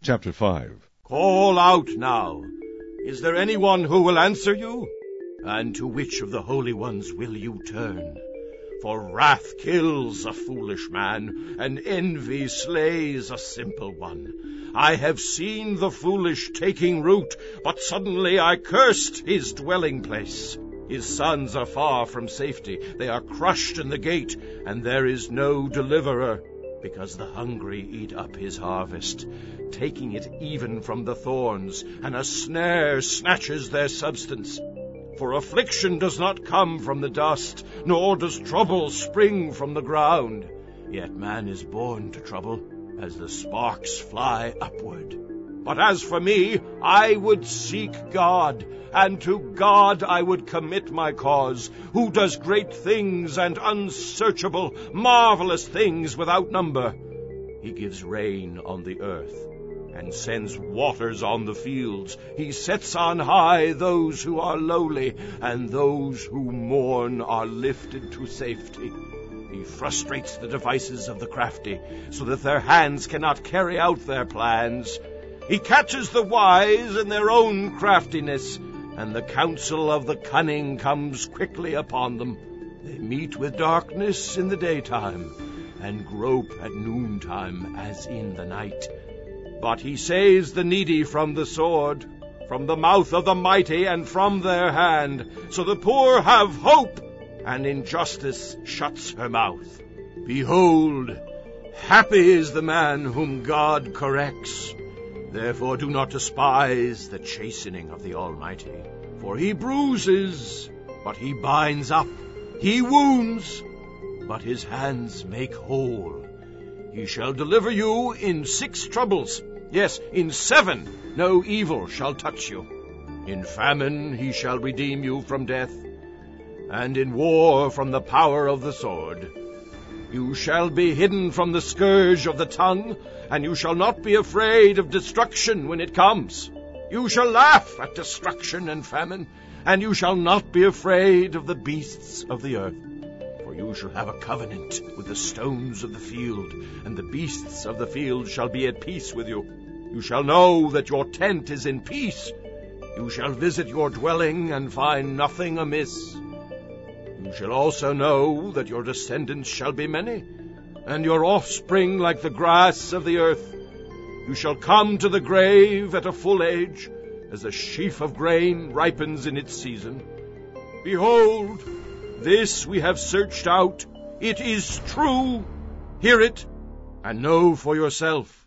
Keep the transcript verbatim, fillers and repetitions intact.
Chapter five. Call out now. Is there anyone who will answer you? And to which of the holy ones will you turn? For wrath kills a foolish man, and envy slays a simple one. I have seen the foolish taking root, but suddenly I cursed his dwelling place. His sons are far from safety. They are crushed in the gate, and there is no deliverer, because the hungry eat up his harvest, taking it even from the thorns, and a snare snatches their substance. For affliction does not come from the dust, nor does trouble spring from the ground. Yet man is born to trouble, as the sparks fly upward. But as for me, I would seek God, and to God I would commit my cause, who does great things and unsearchable, marvelous things without number. He gives rain on the earth, and sends waters on the fields. He sets on high those who are lowly, and those who mourn are lifted to safety. He frustrates the devices of the crafty, so that their hands cannot carry out their plans. He catches the wise in their own craftiness, and the counsel of the cunning comes quickly upon them. They meet with darkness in the daytime, and grope at noontime as in the night. But he saves the needy from the sword, from the mouth of the mighty, and from their hand. So the poor have hope, and injustice shuts her mouth. Behold, happy is the man whom God corrects. Therefore do not despise the chastening of the Almighty. For he bruises, but he binds up. He wounds, but his hands make whole. He shall deliver you in six troubles. Yes, in seven no evil shall touch you. In famine he shall redeem you from death, and in war from the power of the sword. You shall be hidden from the scourge of the tongue, and you shall not be afraid of destruction when it comes. You shall laugh at destruction and famine, and you shall not be afraid of the beasts of the earth. For you shall have a covenant with the stones of the field, and the beasts of the field shall be at peace with you. You shall know that your tent is in peace. You shall visit your dwelling and find nothing amiss. You shall also know that your descendants shall be many, and your offspring like the grass of the earth. You shall come to the grave at a full age, as a sheaf of grain ripens in its season. Behold, this we have searched out. It is true. Hear it, and know for yourself.